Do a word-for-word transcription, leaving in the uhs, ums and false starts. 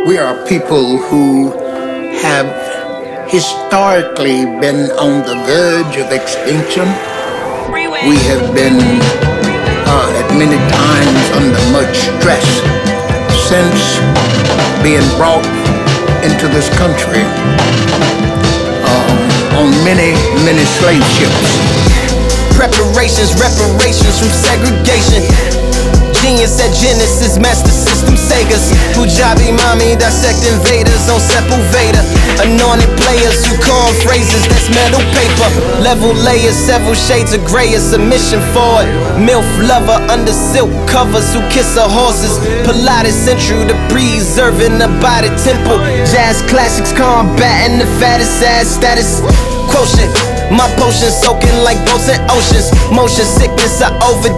We are people who have historically been on the verge of extinction. We have been uh, at many times under much stress since being brought into this country um, on many, many slave ships. Preparations, reparations from segregation. Genius at Genesis, master system Segas. Pujabi mommy, dissect invaders on Sepulveda. Anointed players who coin phrases, that's metal paper. Level layers, several shades of gray, a submission for it. MILF lover under silk covers who kiss her horses. Pilates central to preserving the body temple. Jazz classics combating the fattest ass status quotient. My potion soaking like boats in oceans. Motion sickness, I overdose.